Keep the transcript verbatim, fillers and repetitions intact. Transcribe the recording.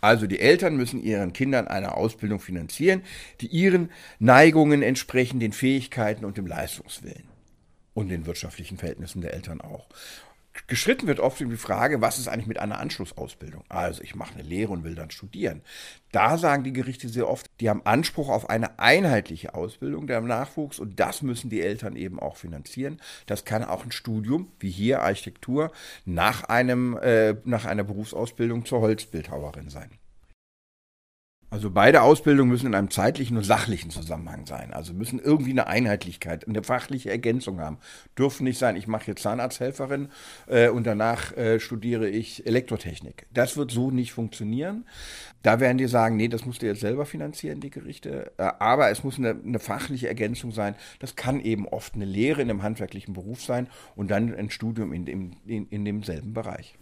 Also die Eltern müssen ihren Kindern eine Ausbildung finanzieren, die ihren Neigungen entsprechen, den Fähigkeiten und dem Leistungswillen und den wirtschaftlichen Verhältnissen der Eltern auch. Gestritten wird oft um die Frage, was ist eigentlich mit einer Anschlussausbildung? Also ich mache eine Lehre und will dann studieren. Da sagen die Gerichte sehr oft, die haben Anspruch auf eine einheitliche Ausbildung der Nachwuchs und das müssen die Eltern eben auch finanzieren. Das kann auch ein Studium, wie hier Architektur, nach, einem, äh, nach einer Berufsausbildung zur Holzbildhauerin sein. Also beide Ausbildungen müssen in einem zeitlichen und sachlichen Zusammenhang sein. Also müssen irgendwie eine Einheitlichkeit, eine fachliche Ergänzung haben. Dürfen nicht sein, ich mache jetzt Zahnarzthelferin äh, und danach äh, studiere ich Elektrotechnik. Das wird so nicht funktionieren. Da werden die sagen, nee, das musst du jetzt selber finanzieren, die Gerichte. Äh, aber es muss eine, eine fachliche Ergänzung sein. Das kann eben oft eine Lehre in einem handwerklichen Beruf sein und dann ein Studium in, dem, in, in demselben Bereich.